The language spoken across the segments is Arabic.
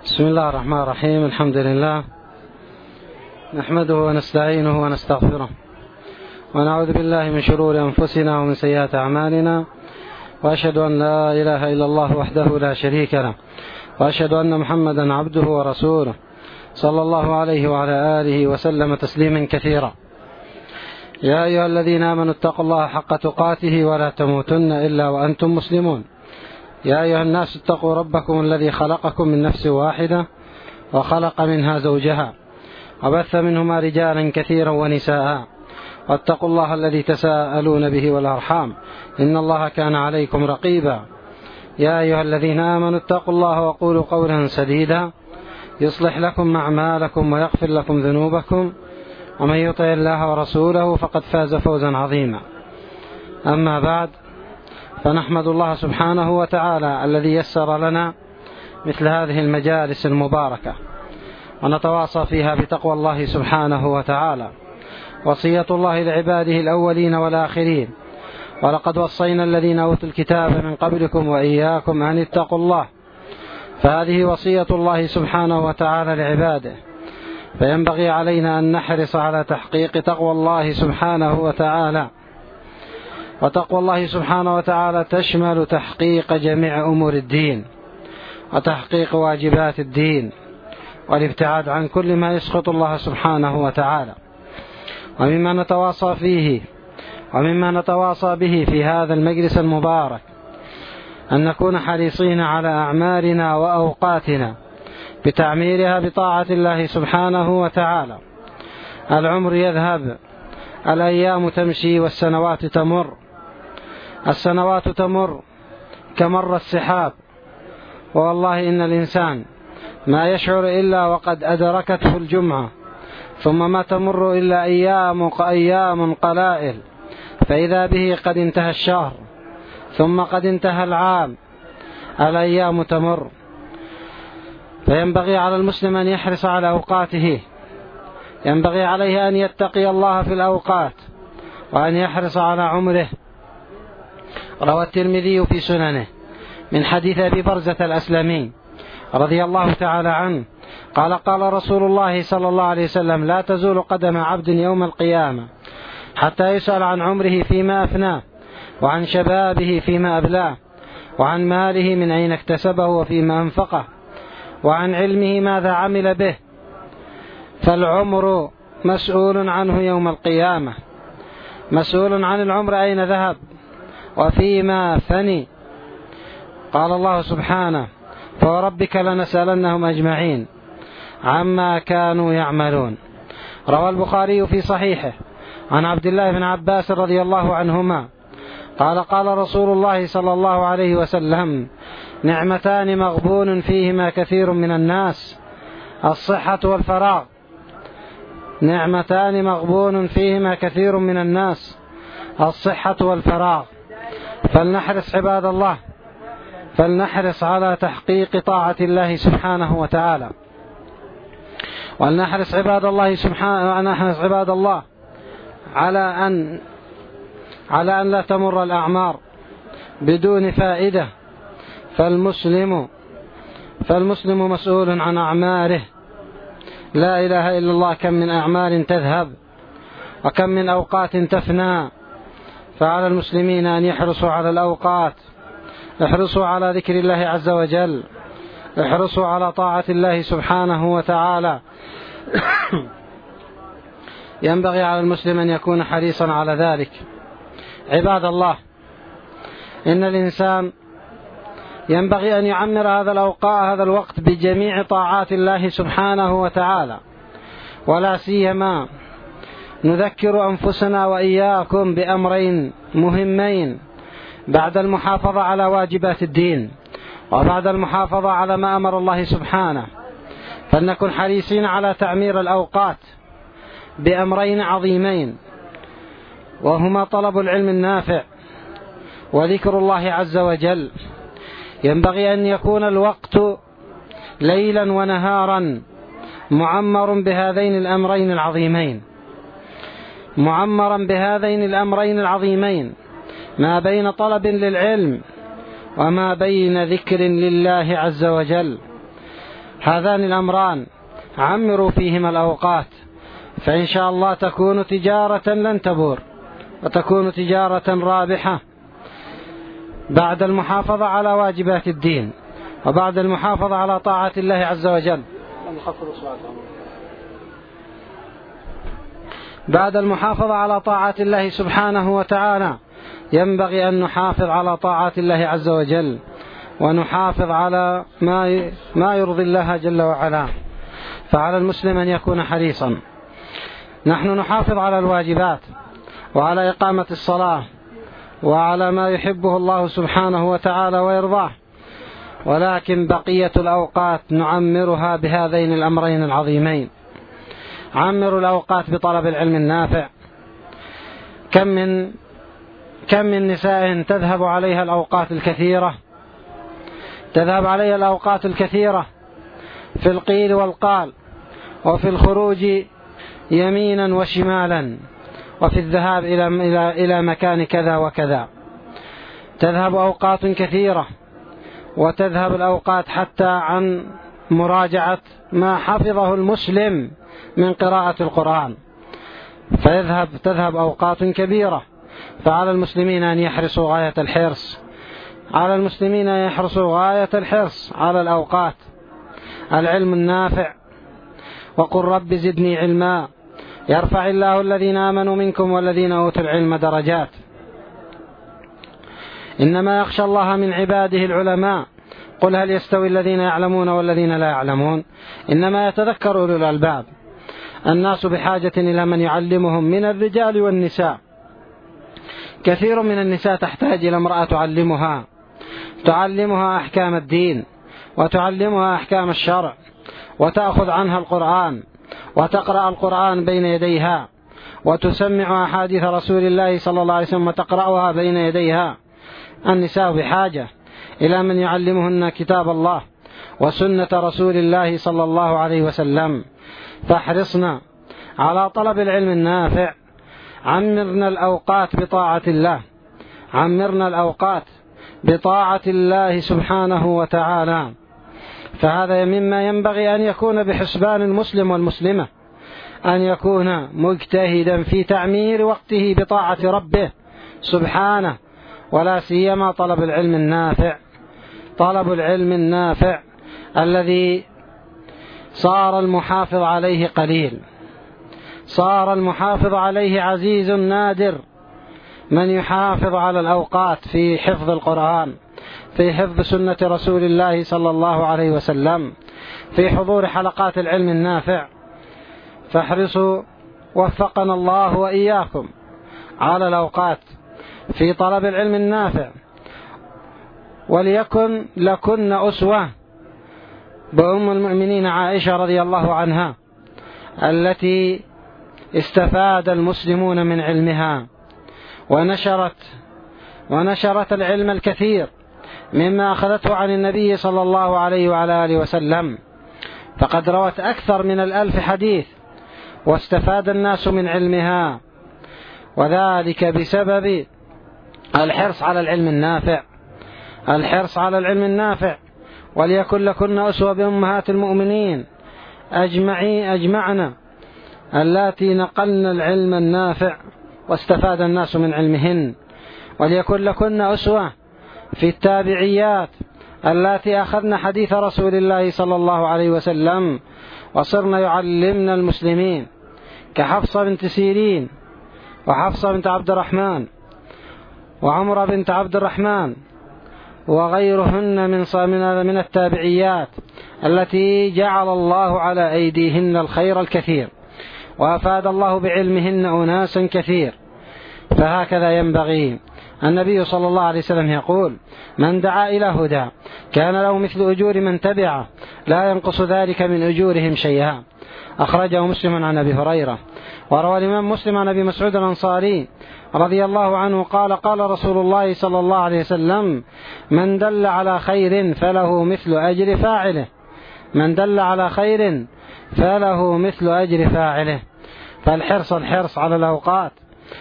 بسم الله الرحمن الرحيم. الحمد لله نحمده ونستعينه ونستغفره ونعوذ بالله من شرور أنفسنا ومن سيئات أعمالنا، وأشهد أن لا إله إلا الله وحده لا شريك له، وأشهد أن محمدا عبده ورسوله صلى الله عليه وعلى آله وسلم تسليما كثيرا. يا أيها الذين آمنوا اتقوا الله حق تقاته ولا تموتن إلا وأنتم مسلمون. يا أيها الناس اتقوا ربكم الذي خلقكم من نفس واحدة وخلق منها زوجها وبث منهما رجالا كثيرا ونساء، واتقوا الله الذي تساءلون به والأرحام إن الله كان عليكم رقيبا. يا أيها الذين آمنوا اتقوا الله وقولوا قولا سديدا يصلح لكم أعمالكم ويغفر لكم ذنوبكم، ومن يطع الله ورسوله فقد فاز فوزا عظيما. أما بعد، فنحمد الله سبحانه وتعالى الذي يسر لنا مثل هذه المجالس المباركة، ونتواصى فيها بتقوى الله سبحانه وتعالى، وصية الله لعباده الأولين والآخرين. ولقد وصينا الذين أوتوا الكتاب من قبلكم وإياكم أن اتقوا الله، فهذه وصية الله سبحانه وتعالى لعباده، فينبغي علينا أن نحرص على تحقيق تقوى الله سبحانه وتعالى. وتقوى الله سبحانه وتعالى تشمل تحقيق جميع أمور الدين وتحقيق واجبات الدين والابتعاد عن كل ما يسخط الله سبحانه وتعالى. ومما نتواصى به في هذا المجلس المبارك أن نكون حريصين على أعمالنا وأوقاتنا بتعميرها بطاعة الله سبحانه وتعالى. العمر يذهب، الأيام تمشي، والسنوات تمر. السنوات تمر كمر السحاب، والله إن الإنسان ما يشعر إلا وقد أدركته الجمعة، ثم ما تمر إلا أيام قلائل، فإذا به قد انتهى الشهر، ثم قد انتهى العام. الأيام تمر، فينبغي على المسلم أن يحرص على أوقاته، ينبغي عليه أن يتقي الله في الأوقات وأن يحرص على عمره. روى الترمذي في سننه من حديث أبي برزة الأسلمي رضي الله تعالى عنه قال: قال رسول الله صلى الله عليه وسلم: لا تزول قدم عبد يوم القيامة حتى يسأل عن عمره فيما أفناه، وعن شبابه فيما أبلاه، وعن ماله من أين اكتسبه وفيما أنفقه، وعن علمه ماذا عمل به. فالعمر مسؤول عنه يوم القيامة، مسؤول عن العمر أين ذهب وفيما فني. قال الله سبحانه: فوربك لنسألنهم أجمعين عما كانوا يعملون. روى البخاري في صحيحه عن عبد الله بن عباس رضي الله عنهما قال: قال رسول الله صلى الله عليه وسلم: نعمتان مغبون فيهما كثير من الناس، الصحة والفراغ. نعمتان مغبون فيهما كثير من الناس، الصحة والفراغ. فلنحرص عباد الله، فلنحرص على تحقيق طاعة الله سبحانه وتعالى، ولنحرص عباد الله على أن لا تمر الأعمار بدون فائدة. فالمسلم مسؤول عن أعماره. لا إله إلا الله، كم من أعمال تذهب وكم من أوقات تفنى. فعلى المسلمين أن يحرصوا على الأوقات، احرصوا على ذكر الله عز وجل، احرصوا على طاعة الله سبحانه وتعالى. ينبغي على المسلم أن يكون حريصا على ذلك. عباد الله، إن الإنسان ينبغي أن يعمر هذا الوقت بجميع طاعات الله سبحانه وتعالى، ولا سيما نذكر أنفسنا وإياكم بأمرين مهمين بعد المحافظة على واجبات الدين وبعد المحافظة على ما أمر الله سبحانه. فلنكن حريصين على تعمير الأوقات بأمرين عظيمين، وهما طلب العلم النافع وذكر الله عز وجل. ينبغي أن يكون الوقت ليلا ونهارا معمر بهذين الأمرين العظيمين، ما بين طلب للعلم وما بين ذكر لله عز وجل. هذان الأمران عمروا فيهما الأوقات، فإن شاء الله تكون تجارة لن تبور، وتكون تجارة رابحة بعد المحافظة على واجبات الدين، وبعد المحافظة على طاعة الله عز وجل. بعد المحافظة على طاعة الله سبحانه وتعالى ينبغي أن نحافظ على طاعة الله عز وجل، ونحافظ على ما يرضي الله جل وعلا. فعلى المسلم أن يكون حريصا. نحن نحافظ على الواجبات وعلى إقامة الصلاة وعلى ما يحبه الله سبحانه وتعالى ويرضاه، ولكن بقية الأوقات نعمرها بهذين الأمرين العظيمين. عمروا الأوقات بطلب العلم النافع. كم من نساء تذهب عليها الأوقات الكثيرة، تذهب عليها الأوقات الكثيرة في القيل والقال، وفي الخروج يمينا وشمالا، وفي الذهاب إلى مكان كذا وكذا. تذهب أوقات كثيرة، وتذهب الأوقات حتى عن مراجعة ما حفظه المسلم من قراءة القرآن، تذهب أوقات كبيرة. فعلى المسلمين أن يحرصوا غاية الحرص، على المسلمين أن يحرصوا غاية الحرص على الأوقات. العلم النافع، وقل رب زدني علما، يرفع الله الذين آمنوا منكم والذين أوتوا العلم درجات. إنما يخشى الله من عباده العلماء، قل هل يستوي الذين يعلمون والذين لا يعلمون، إنما يتذكر أولو الألباب. الناس بحاجة إلى من يعلمهم من الرجال والنساء. كثير من النساء تحتاج إلى امرأة تعلمها أحكام الدين، وتعلمها أحكام الشرع، وتأخذ عنها القرآن، وتقرأ القرآن بين يديها، وتسمع أحاديث رسول الله صلى الله عليه وسلم وتقرأها بين يديها. النساء بحاجة إلى من يعلمهن كتاب الله وسنة رسول الله صلى الله عليه وسلم. فاحرصنا على طلب العلم النافع. عمرنا الأوقات بطاعة الله، عمرنا الأوقات بطاعة الله سبحانه وتعالى. فهذا مما ينبغي أن يكون بحسبان المسلم والمسلمة، أن يكون مجتهدا في تعمير وقته بطاعة ربه سبحانه، ولا سيما طلب العلم النافع. طلب العلم النافع الذي صار المحافظ عليه قليل، صار المحافظ عليه عزيز نادر. من يحافظ على الأوقات في حفظ القرآن، في حفظ سنة رسول الله صلى الله عليه وسلم، في حضور حلقات العلم النافع. فاحرصوا وفقنا الله وإياكم على الأوقات في طلب العلم النافع. وليكن لكن أسوة بأم المؤمنين عائشة رضي الله عنها، التي استفاد المسلمون من علمها، ونشرت العلم الكثير مما أخذته عن النبي صلى الله عليه وعلى آله وسلم. فقد روت أكثر من 1000 حديث، واستفاد الناس من علمها، وذلك بسبب الحرص على العلم النافع. الحرص على العلم النافع. وليكن لكن أسوة بأمهات المؤمنين أجمعنا اللاتي نقلن العلم النافع واستفاد الناس من علمهن. وليكن لكن أسوة في التابعيات اللاتي أخذن حديث رسول الله صلى الله عليه وسلم وصرنا يعلمنا المسلمين، كحفصة بنت سيرين، وحفصة بنت عبد الرحمن، وعمرة بنت عبد الرحمن، وغيرهن من التابعيات التي جعل الله على أيديهن الخير الكثير، وأفاد الله بعلمهن أناسا كثير. فهكذا ينبغي. النبي صلى الله عليه وسلم يقول: من دعا إلى هدى كان له مثل أجور من تبعه لا ينقص ذلك من أجورهم شيئا. أخرجه مسلم عن أبي هريرة. وروى الإمام مسلم عن أبي مسعود الأنصاري رضي الله عنه قال: قال رسول الله صلى الله عليه وسلم: من دل على خير فله مثل أجر فاعله. من دل على خير فله مثل أجر فاعله. فالحرص على الأوقات،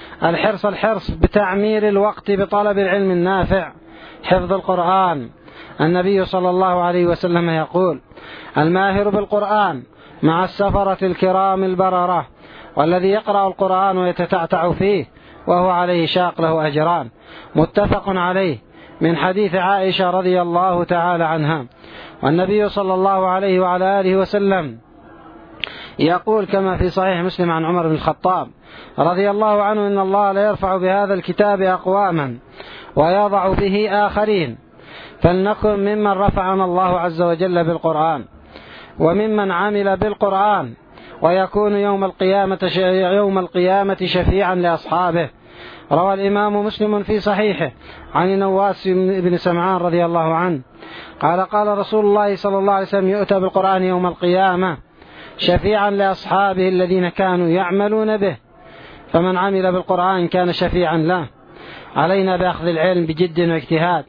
الحرص بتعمير الوقت بطلب العلم النافع، حفظ القرآن، النبي صلى الله عليه وسلم يقول: الماهر بالقرآن مع السفرة الكرام البررة، والذي يقرأ القرآن ويتتعتع فيه وهو عليه شاق له أجران. متفق عليه، من حديث عائشة رضي الله تعالى عنها. والنبي صلى الله عليه وعلى آله وسلم يقول كما في صحيح مسلم عن عمر بن الخطاب رضي الله عنه: إن الله لا يرفع بهذا الكتاب أقواما ويضع به آخرين، فلنكن ممن رفعنا الله عز وجل بالقرآن وممن عمل بالقرآن، ويكون يوم القيامة شفيعا لأصحابه. روى الإمام مسلم في صحيحه عن نواس بن سمعان رضي الله عنه قال: قال رسول الله صلى الله عليه وسلم: يؤتى بالقرآن يوم القيامة شفيعا لأصحابه الذين كانوا يعملون به، فمن عمل بالقرآن كان شفيعا له. علينا بأخذ العلم بجد واجتهاد،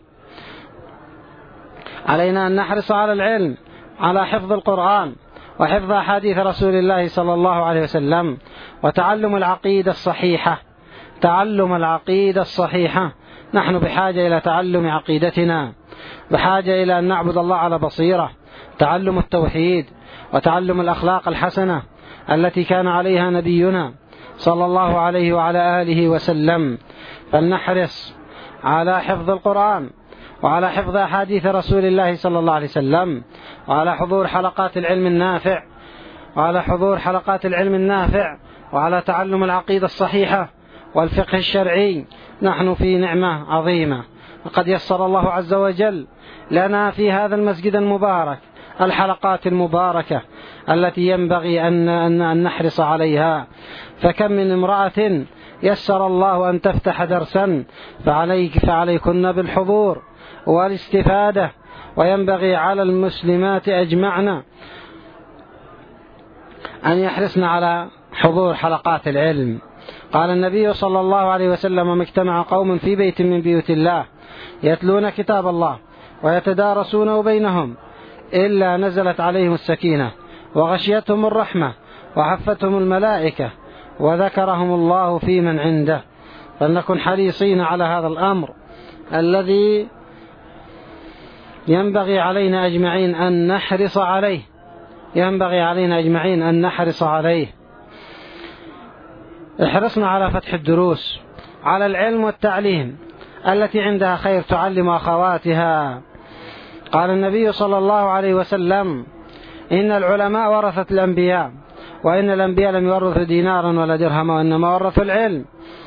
علينا أن نحرص على العلم، على حفظ القرآن وحفظ أحاديث رسول الله صلى الله عليه وسلم، وتعلم العقيدة الصحيحة. تعلم العقيدة الصحيحة، نحن بحاجة إلى تعلم عقيدتنا، بحاجة إلى أن نعبد الله على بصيرة. تعلم التوحيد وتعلم الأخلاق الحسنة التي كان عليها نبينا صلى الله عليه وعلى آله وسلم. فلنحرص على حفظ القرآن وعلى حفظ أحاديث رسول الله صلى الله عليه وسلم، وعلى حضور حلقات العلم النافع، وعلى تعلم العقيدة الصحيحة والفقه الشرعي. نحن في نعمة عظيمة، وقد يسر الله عز وجل لنا في هذا المسجد المبارك الحلقات المباركة التي ينبغي أن نحرص عليها. فكم من امرأة يسر الله أن تفتح درسا، فعليكن بالحضور والاستفادة، وينبغي على المسلمات أجمعنا أن يحرصن على حضور حلقات العلم. قال النبي صلى الله عليه وسلم: ما اجتمع قوم في بيت من بيوت الله يتلون كتاب الله ويتدارسونه بينهم إلا نزلت عليهم السكينة وغشيتهم الرحمة وحفتهم الملائكة وذكرهم الله في من عنده. فلنكن حريصين على هذا الأمر الذي ينبغي علينا أجمعين أن نحرص عليه. احرصنا على فتح الدروس، على العلم والتعليم التي عندها خير تعلم أخواتها. قال النبي صلى الله عليه وسلم: إن العلماء ورثة الأنبياء، وإن الأنبياء لم يورثوا دينارا ولا درهما، وإنما ورثوا العلم.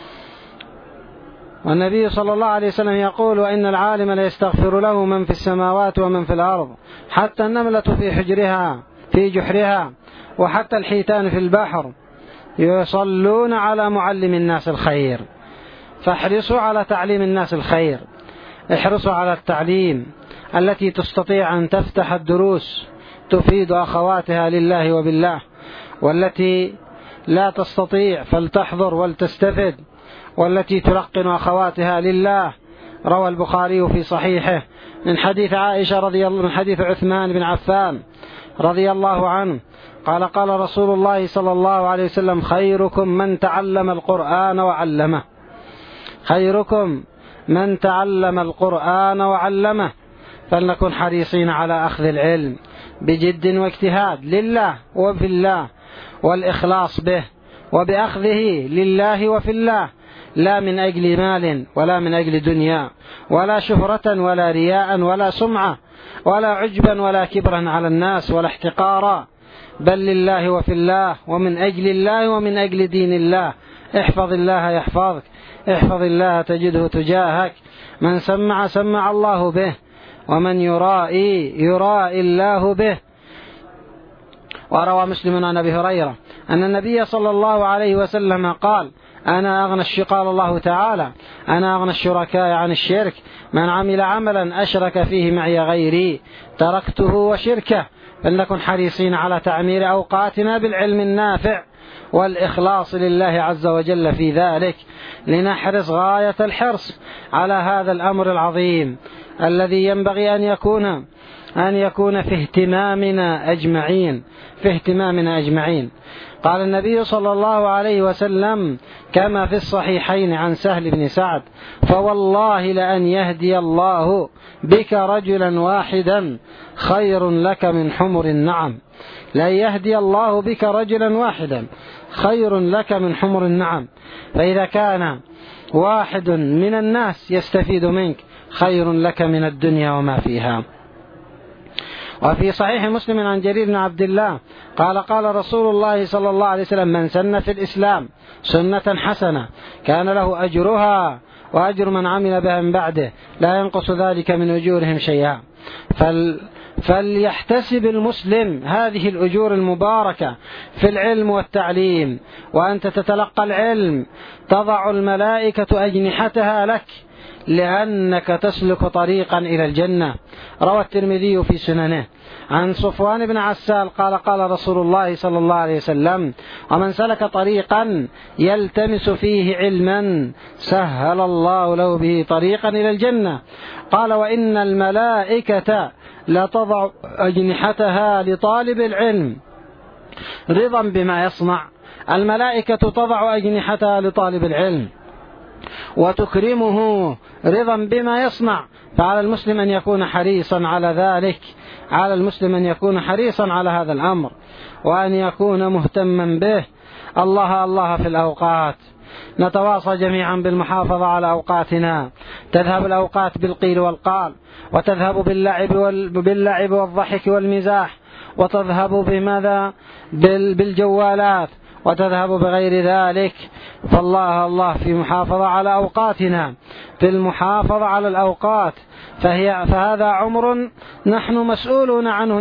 والنبي صلى الله عليه وسلم يقول: وإن العالم لا يستغفر له من في السماوات ومن في الأرض، حتى النملة في جحرها وحتى الحيتان في البحر يصلون على معلم الناس الخير. فاحرصوا على تعليم الناس الخير، احرصوا على التعليم التي تستطيع أن تفتح الدروس تفيد أخواتها لله وبالله، والتي لا تستطيع فلتحضر ولتستفد، والتي تلقن أخواتها لله. روى البخاري في صحيحه من حديث عائشة من حديث عثمان بن عفان رضي الله عنه قال: قال رسول الله صلى الله عليه وسلم: خيركم من تعلم القرآن وعلمه. خيركم من تعلم القرآن وعلمه. فلنكن حريصين على أخذ العلم بجد واجتهاد لله وفي الله، والإخلاص به وبأخذه لله وفي الله، لا من أجل مال ولا من أجل دنيا ولا شهرة ولا رياء ولا سمعة ولا عجبا ولا كبرا على الناس ولا احتقارا، بل لله وفي الله ومن أجل الله ومن أجل دين الله. احفظ الله يحفظك، احفظ الله تجده تجاهك. من سمع الله به، ومن يرائي الله به. وروى مسلم عن أبي هريرة أن النبي صلى الله عليه وسلم قال: قال الله تعالى: أنا أغنى الشركاء عن الشرك، من عمل عملا أشرك فيه معي غيري تركته وشركه. فلنكن حريصين على تعمير أوقاتنا بالعلم النافع والإخلاص لله عز وجل في ذلك، لنحرص غاية الحرص على هذا الأمر العظيم الذي ينبغي أن يكون أن يكون في اهتمامنا أجمعين. قال النبي صلى الله عليه وسلم كما في الصحيحين عن سهل بن سعد: فوالله لأن يهدي الله بك رجلا واحدا خير لك من حمر النعم. لأن يهدي الله بك رجلا واحدا خير لك من حمر النعم. فإذا كان واحد من الناس يستفيد منك خير لك من الدنيا وما فيها. وفي صحيح مسلم عن جرير بن عبد الله قال: قال رسول الله صلى الله عليه وسلم: من سن في الإسلام سنة حسنة كان له أجرها وأجر من عمل بها من بعده لا ينقص ذلك من أجورهم شيئا. فليحتسب المسلم هذه الأجور المباركة في العلم والتعليم. وأنت تتلقى العلم تضع الملائكة أجنحتها لك لأنك تسلك طريقا إلى الجنة. روى الترمذي في سننه عن صفوان بن عسال قال: قال رسول الله صلى الله عليه وسلم: ومن سلك طريقا يلتمس فيه علما سهل الله له به طريقا إلى الجنة. قال: وإن الملائكة لتضع أجنحتها لطالب العلم رضا بما يصنع. الملائكة تضع أجنحتها لطالب العلم وتكرمه رضا بما يصنع. فعلى المسلم أن يكون حريصا على ذلك، على المسلم أن يكون حريصا على هذا الأمر وأن يكون مهتما به. الله في الأوقات. نتواصى جميعا بالمحافظة على أوقاتنا. تذهب الأوقات بالقيل والقال، وتذهب باللعب والضحك والمزاح، وتذهب بماذا؟ بالجوالات، وتذهب بغير ذلك. فالله في محافظة على أوقاتنا، في المحافظة على الأوقات. فهذا عمر نحن مسؤولون عنه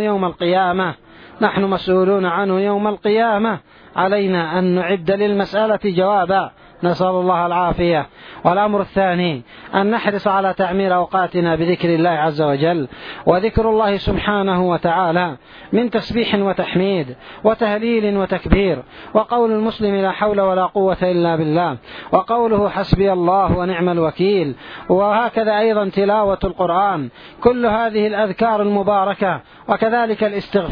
يوم القيامة. علينا أن نعد للمسألة جوابا، نسأل الله العافية. والأمر الثاني أن نحرص على تعمير أوقاتنا بذكر الله عز وجل. وذكر الله سبحانه وتعالى من تسبيح وتحميد وتهليل وتكبير، وقول المسلم لا حول ولا قوة إلا بالله، وقوله حسبي الله ونعم الوكيل، وهكذا أيضا تلاوة القرآن. كل هذه الأذكار المباركة، وكذلك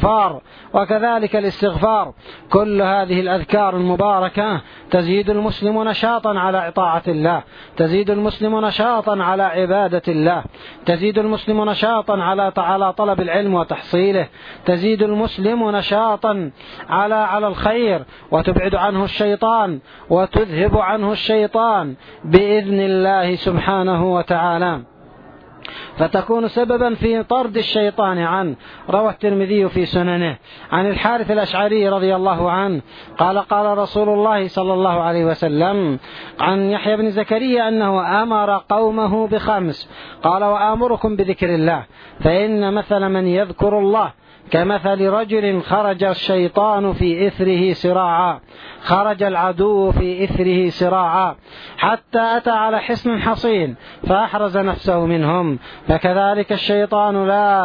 الاستغفار، كل هذه الأذكار المباركة تزيد المسلم نشاطا على طاعة الله، تزيد المسلم نشاطا على عبادة الله، تزيد المسلم نشاطا على طلب العلم وتحصيله، تزيد المسلم نشاطا على الخير، وتبعد عنه الشيطان وتذهب عنه الشيطان بإذن الله سبحانه وتعالى، فتكون سببا في طرد الشيطان عنه. روى الترمذي في سننه عن الحارث الأشعري رضي الله عنه قال: قال رسول الله صلى الله عليه وسلم عن يحيى بن زكريا أنه أمر قومه ب5. قال: وآمركم بذكر الله، فإن مثل من يذكر الله كمثل رجل خرج الشيطان في إثره سراعا، خرج العدو في إثره سراعا حتى أتى على حصن حصين فأحرز نفسه منهم. فكذلك الشيطان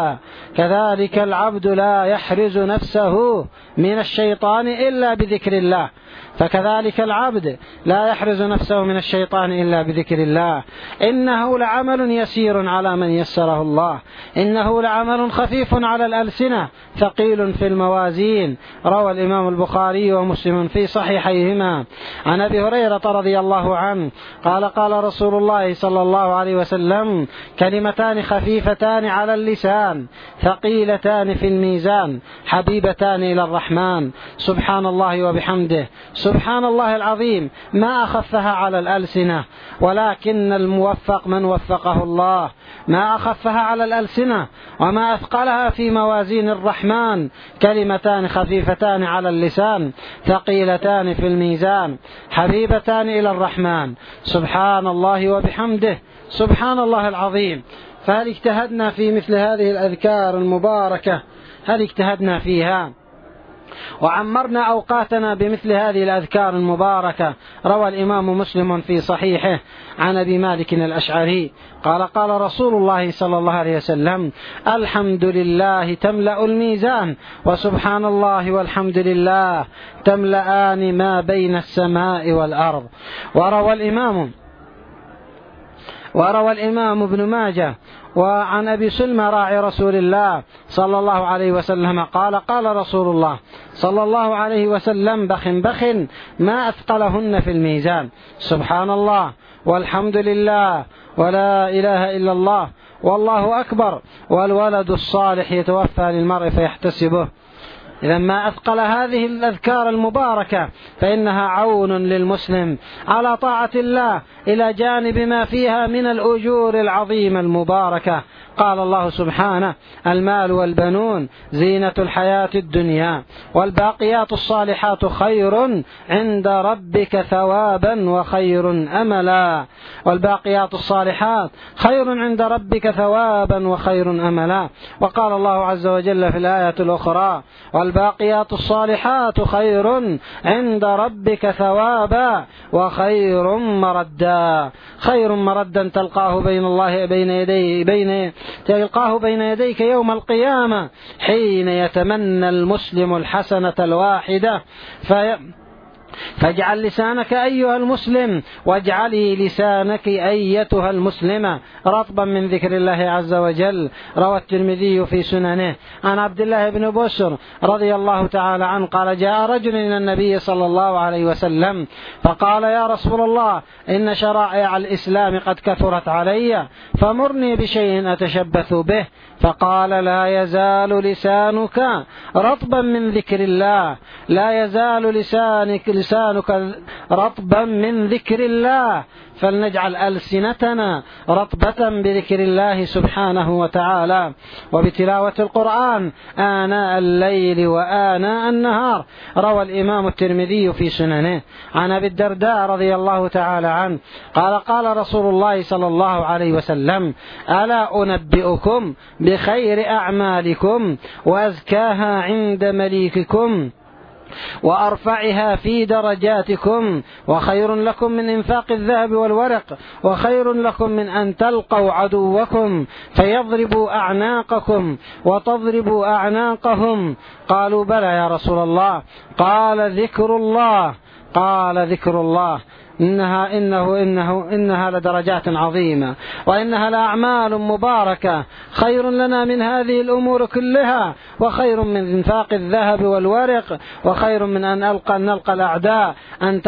كذلك العبد لا يحرز نفسه من الشيطان إلا بذكر الله. فكذلك العبد لا يحرز نفسه من الشيطان إلا بذكر الله. إنه لعمل يسير على من يسره الله، إنه لعمل خفيف على الألسنة ثقيل في الموازين. روى الإمام البخاري ومسلم في صحيحيهما عن أبي هريرة رضي الله عنه قال: قال رسول الله صلى الله عليه وسلم: كلمتان خفيفتان على اللسان ثقيلتان في الميزان حبيبتان إلى الرحمن، سبحان الله وبحمده، سبحان الله العظيم، ما أخفها على الألسنة، ولكن الموفق من وفقه الله. ما أخفها على الألسنة وما أثقلها في موازين الرحمن. كلمتان خفيفتان على اللسان ثقيلتان في الميزان حبيبتان إلى الرحمن، سبحان الله وبحمده، سبحان الله العظيم. فهل اجتهدنا في مثل هذه الأذكار المباركة؟ هل اجتهدنا فيها وعمرنا أوقاتنا بمثل هذه الأذكار المباركة؟ روى الإمام مسلم في صحيحه عن أبي مالك الأشعري قال: قال رسول الله صلى الله عليه وسلم: الحمد لله تملأ الميزان، وسبحان الله والحمد لله تملأان ما بين السماء والأرض. وروى الإمام ابن ماجه وعن أبي سلمى راعي رسول الله صلى الله عليه وسلم قال قال رسول الله صلى الله عليه وسلم بخ بخ ما أثقلهن في الميزان، سبحان الله والحمد لله ولا إله إلا الله والله أكبر والولد الصالح يتوفى للمرء فيحتسبه. إذا ما أثقل هذه الأذكار المباركة فإنها عون للمسلم على طاعة الله إلى جانب ما فيها من الأجور العظيمة المباركة. قال الله سبحانه: المال والبنون زينة الحياة الدنيا والباقيات الصالحات خير عند ربك ثوابا وخير أملا. والباقيات الصالحات خير عند ربك ثوابا وخير أملا. وقال الله عز وجل في الآية الأخرى: والباقيات الصالحات خير عند ربك ثوابا وخير مردا. خير مردا تلقاه تلقاه بين يديك يوم القيامة حين يتمنى المسلم الحسنة الواحدة فاجعل لسانك أيها المسلم واجعلي لسانك أيتها المسلمة رطبا من ذكر الله عز وجل. روى الترمذي في سننه عن عبد الله بن بشر رضي الله تعالى عنه قال: جاء رجل إلى النبي صلى الله عليه وسلم فقال: يا رسول الله، إن شرائع الإسلام قد كثرت علي فمرني بشيء أتشبث به. فقال: لا يزال لسانك رطبا من ذكر الله، لا يزال لسانك رطبا من ذكر الله، فلنجعل ألسنتنا رطبة بذكر الله سبحانه وتعالى وبتلاوة القرآن آناء الليل وآناء النهار. روى الإمام الترمذي في سننه عن أبي الدرداء رضي الله تعالى عنه قال: قال رسول الله صلى الله عليه وسلم: ألا أنبئكم بخير أعمالكم وأزكاها عند مليككم وأرفعها في درجاتكم، وخير لكم من إنفاق الذهب والورق، وخير لكم من أن تلقوا عدوكم فيضربوا أعناقكم وتضربوا أعناقهم. قالوا: بلى يا رسول الله. قال: ذكر الله. قال: ذكر الله. إنها لدرجات عظيمة، وإنها لأعمال مباركة، خير لنا من هذه الأمور كلها، وخير من إنفاق الذهب والورق، وخير من أن نلقى الأعداء، أن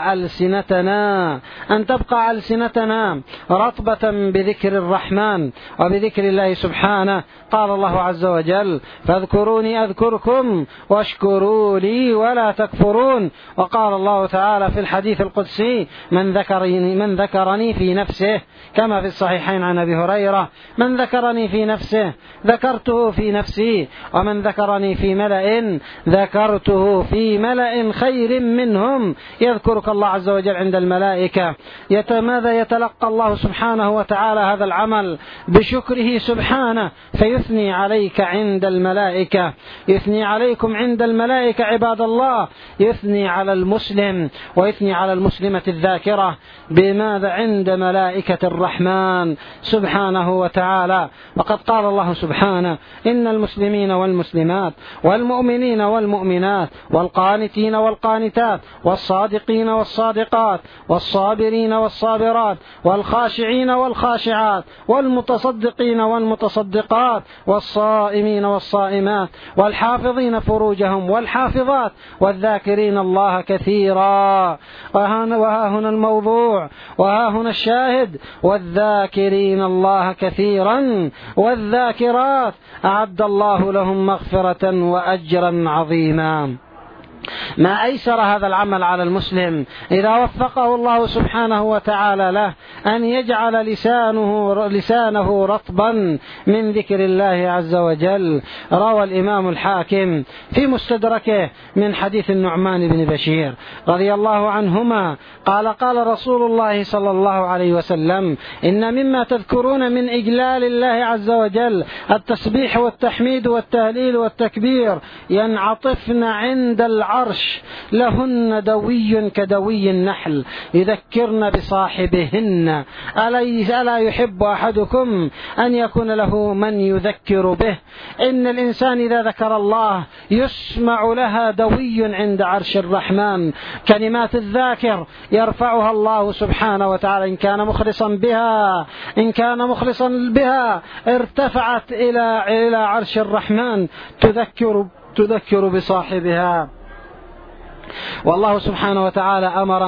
تبقى ألسنتنا رطبة بذكر الرحمن وبذكر الله سبحانه. قال الله عز وجل: فاذكروني أذكركم واشكروا لي ولا تكفرون. وقال الله تعالى في الحديث القدسي: من ذكرني في نفسه، كما في الصحيحين عن أبي هريرة: من ذكرني في نفسه ذكرته في نفسي، ومن ذكرني في ملأ ذكرته في ملأ خير منهم. يذكرك الله عز وجل عند الملائكة. ماذا يتلقى الله سبحانه وتعالى هذا العمل؟ بشكره سبحانه، فيثني عليك عند الملائكة، يثني عليكم عند الملائكة عباد الله، يثني على المسلم ويثني على المسلمة الذاكرة بماذا؟ عند ملائكة الرحمن سبحانه وتعالى. وقد قال الله سبحانه: إن المسلمين والمسلمات والمؤمنين والمؤمنات والقانتين والقانتات والصادقين والصادقات والصابرين والصابرات والخاشعين والخاشعات والمتصدقين والمتصدقات والصائمين والصائمات والحافظين فروجهم والحافظات والذاكرين الله كثيرا. وها هنا الموضوع، وها هنا الشاهد: والذاكرين الله كثيرا والذاكرات أعد الله لهم مغفرة وأجرا عظيما. ما أيسر هذا العمل على المسلم إذا وفقه الله سبحانه وتعالى له أن يجعل لسانه رطبا من ذكر الله عز وجل. روى الإمام الحاكم في مستدركه من حديث النعمان بن بشير رضي الله عنهما قال: قال رسول الله صلى الله عليه وسلم: إن مما تذكرون من إجلال الله عز وجل التسبيح والتحميد والتهليل والتكبير، ينعطفن عند العرش لهن دوي كدوي النحل يذكرن بصاحبهن. ألا يحب أحدكم أن يكون له من يذكر به؟ إن الإنسان إذا ذكر الله يسمع لها دوي عند عرش الرحمن. كلمات الذاكر يرفعها الله سبحانه وتعالى إن كان مخلصا بها ارتفعت إلى عرش الرحمن تذكر بصاحبها. والله سبحانه وتعالى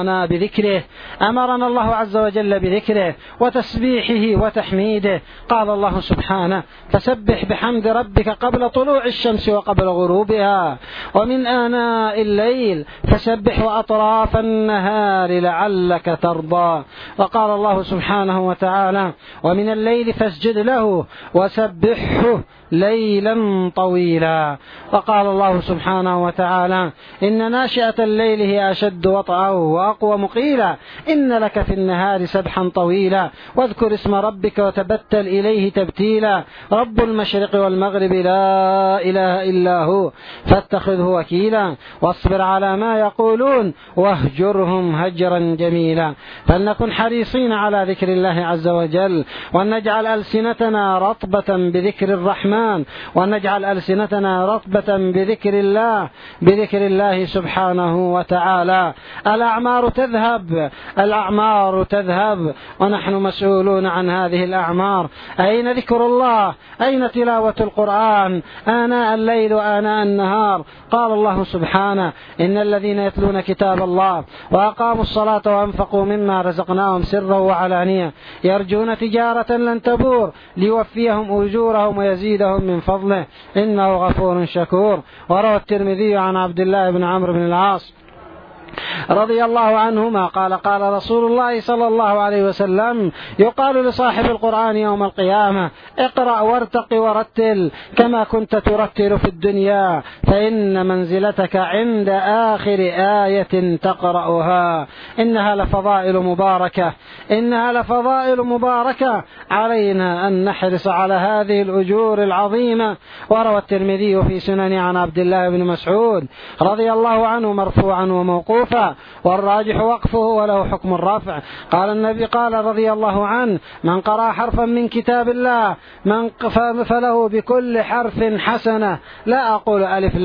أمرنا الله عز وجل بذكره وتسبيحه وتحميده. قال الله سبحانه: فسبح بحمد ربك قبل طلوع الشمس وقبل غروبها ومن آناء الليل فسبح وأطراف النهار لعلك ترضى. وقال الله سبحانه وتعالى: ومن الليل فاسجد له وسبحه ليلا طويلا. وقال الله سبحانه وتعالى: إن ناشئة الليل هي أشد وطئا وأقوى مقيلا إن لك في النهار سبحا طويلا واذكر اسم ربك وتبتل إليه تبتيلا رب المشرق والمغرب لا إله إلا هو فاتخذه وكيلا واصبر على ما يقولون واهجرهم هجرا جميلا. فلنكن حريصين على ذكر الله عز وجل وأن نجعل ألسنتنا رطبة بذكر الرحمن وأن نجعل ألسنتنا رطبة بذكر الله سبحانه وتعالى. الأعمار تذهب ونحن مسؤولون عن هذه الأعمار. أين ذكر الله؟ أين تلاوة القرآن؟ آناء الليل وآناء النهار. قال الله سبحانه: إن الذين يتلون كتاب الله وأقاموا الصلاة وأنفقوا مما رزقناهم سرا وعلانية يرجون تجارة لن تبور ليوفيهم أجورهم ويزيدهم من فضله إنه غفور شكور. وروى الترمذي عن عبد الله بن عمرو بن العاص رضي الله عنهما قال رسول الله صلى الله عليه وسلم: يقال لصاحب القرآن يوم القيامة: اقرأ وارتق ورتل كما كنت ترتل في الدنيا فإن منزلتك عند آخر آية تقرأها. إنها لفضائل مباركة علينا أن نحرص على هذه الأجور العظيمة. وروى الترمذي في سنن عن عبد الله بن مسعود رضي الله عنه مرفوعا وموقوفا والراجح وقفه وله حكم الرفع. قال النبي رضي الله عنه: من قرأ حرفا من كتاب الله فله بكل حرف حسنة. لا أقول ألف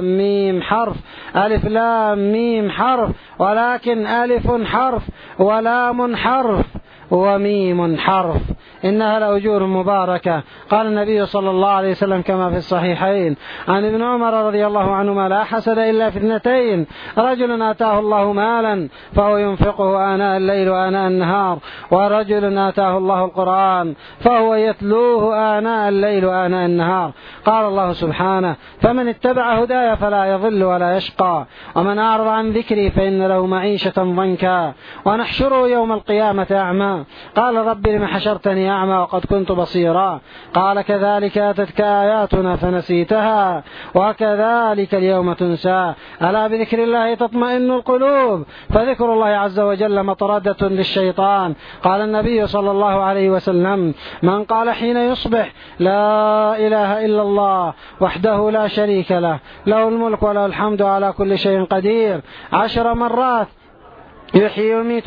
لام ميم حرف ولكن ألف حرف ولام حرف وميم حرف. إنها لأجور مباركة. قال النبي صلى الله عليه وسلم كما في الصحيحين عن ابن عمر رضي الله عنهما: لا حسد إلا في اثنتين: رجل آتاه الله مالا فهو ينفقه آناء الليل وآناء النهار ورجل آتاه الله القرآن فهو يتلوه آناء الليل وآناء النهار. قال الله سبحانه: فمن اتبع هداي فلا يضل ولا يشقى ومن أعرض عن ذكري فإن له معيشة ضنكا ونحشره يوم القيامة أعمى. قال: رب لم حشرتني أعمى وقد كنت بصيرا. قال: كذلك أتتك آياتنا فنسيتها وكذلك اليوم تنسى. ألا بذكر الله تطمئن القلوب فذكر الله عز وجل مطردة للشيطان. قال النبي صلى الله عليه وسلم: من قال حين يصبح: لا إله إلا الله وحده لا شريك له له الملك وله الحمد على كل شيء قدير 10 مرات يحيي ويميت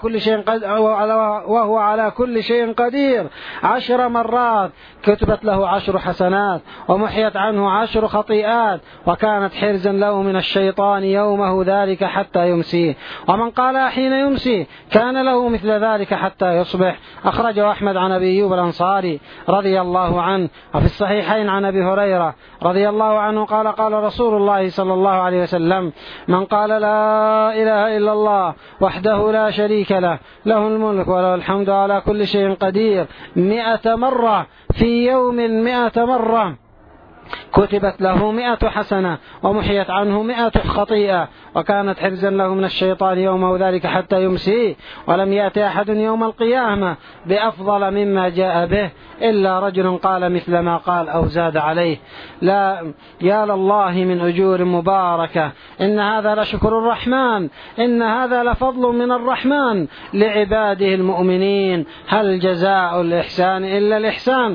وهو على كل شيء قدير 10 مرات كتبت له 10 حسنات ومحيت عنه 10 خطيئات وكانت حرزا له من الشيطان يومه ذلك حتى يمسي. ومن قال حين يمسي كان له مثل ذلك حتى يصبح. أخرجه أحمد عن أبي أيوب الأنصاري رضي الله عنه. وفي الصحيحين عن أبي هريرة رضي الله عنه قال رسول الله صلى الله عليه وسلم: من قال لا إله إلا الله وحده لا شريك له له الملك وله الحمد على كل شيء قدير 100 مرة في يوم 100 مرة كتبت له 100 حسنة ومحيت عنه 100 خطيئة وكانت حرزا له من الشيطان يومه ذلك حتى يمسي. ولم يأتي أحد يوم القيامة بأفضل مما جاء به إلا رجل قال مثل ما قال أو زاد عليه. لا يا لله من أجور مباركة. إن هذا لشكر الرحمن إن هذا لفضل من الرحمن لعباده المؤمنين. هل جزاء الإحسان إلا الإحسان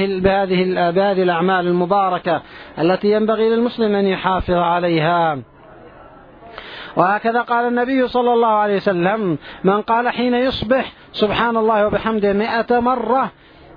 بهذه الأعمال المباركة التي ينبغي للمسلم أن يحافظ عليها. وهكذا قال النبي صلى الله عليه وسلم: من قال حين يصبح سبحان الله وبحمده 100 مرة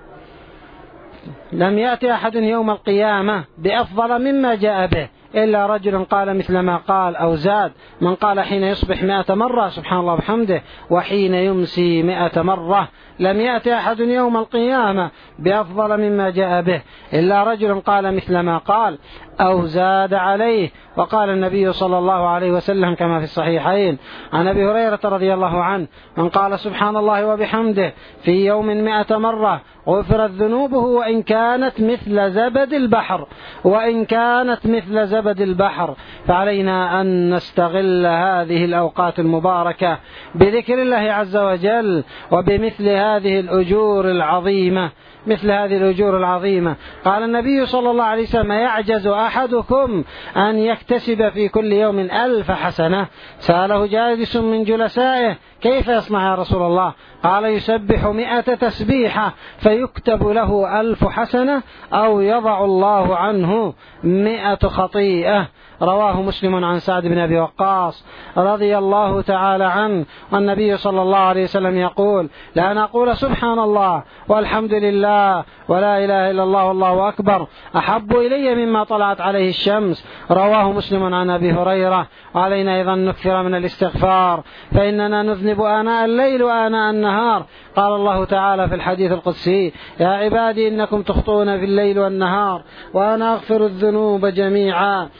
لم يأتي أحد يوم القيامة بأفضل مما جاء به إلا رجل قال مثل ما قال أو زاد. من قال حين يصبح 100 مرة سبحان الله وبحمده وحين يمسي 100 مرة لم يأتي أحد يوم القيامة بأفضل مما جاء به إلا رجل قال مثل ما قال أو زاد عليه. وقال النبي صلى الله عليه وسلم كما في الصحيحين عن أبي هريرة رضي الله عنه: من قال سبحان الله وبحمده في يوم 100 مرة غفرت ذنوبه وإن كانت مثل زبد البحر، وإن كانت مثل زبد البحر. فعلينا أن نستغل هذه الأوقات المباركة بذكر الله عز وجل وبمثل هذه الأجور العظيمة، مثل هذه الأجور العظيمة. قال النبي صلى الله عليه وسلم: يعجز أحدكم أن يكتسب في كل يوم 1000 حسنة. سأله جالس من جلسائه: كيف يصنع يا رسول الله؟ قال: يسبح 100 تسبيحة فيكتب له 1000 حسنة أو يضع الله عنه 100 خطيئة. رواه مسلم عن سعد بن أبي وقاص رضي الله تعالى عنه. والنبي صلى الله عليه وسلم يقول: لأن أقول سبحان الله والحمد لله ولا إله إلا الله والله أكبر أحب إلي مما طلعت عليه الشمس. رواه مسلم عن أبي هريرة. وعلينا أيضا نكثر من الاستغفار فإننا نذنب آناء الليل وآناء النهار. قال الله تعالى في الحديث القدسي: يا عبادي إنكم تخطئون في الليل والنهار وأنا أغفر الذنوب جميعا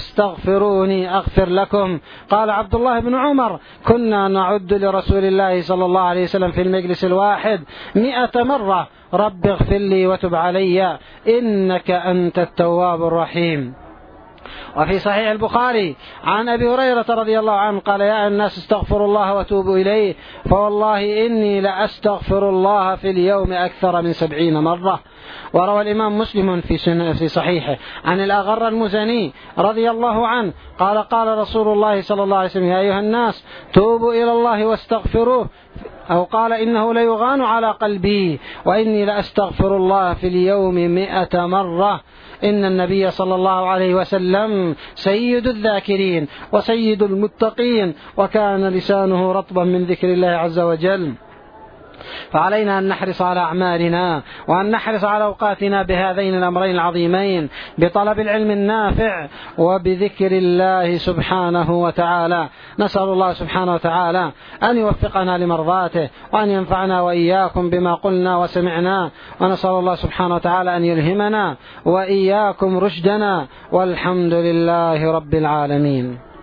فاستغفروني أغفر لكم. قال عبد الله بن عمر: كنا نعد لرسول الله صلى الله عليه وسلم في المجلس الواحد 100 مرة: رب اغفر لي وتب علي إنك أنت التواب الرحيم. وفي صحيح البخاري عن أبي هريرة رضي الله عنه قال: يا الناس استغفروا الله وتوبوا إليه فوالله إني لأستغفر الله في اليوم أكثر من 70 مرة. وروى الإمام مسلم في صحيحه عن الأغر المزني رضي الله عنه قال: قال رسول الله صلى الله عليه وسلم: يا أيها الناس توبوا إلى الله واستغفروه، أو قال: إنه ليغان على قلبي وإني لأستغفر الله في اليوم 100 مرة. إن النبي صلى الله عليه وسلم سيد الذاكرين وسيد المتقين وكان لسانه رطبا من ذكر الله عز وجل. فعلينا أن نحرص على أعمالنا وأن نحرص على أوقاتنا بهذين الأمرين العظيمين: بطلب العلم النافع وبذكر الله سبحانه وتعالى. نسأل الله سبحانه وتعالى أن يوفقنا لمرضاته وأن ينفعنا وإياكم بما قلنا وسمعنا، ونسأل الله سبحانه وتعالى أن يلهمنا وإياكم رشدنا، والحمد لله رب العالمين.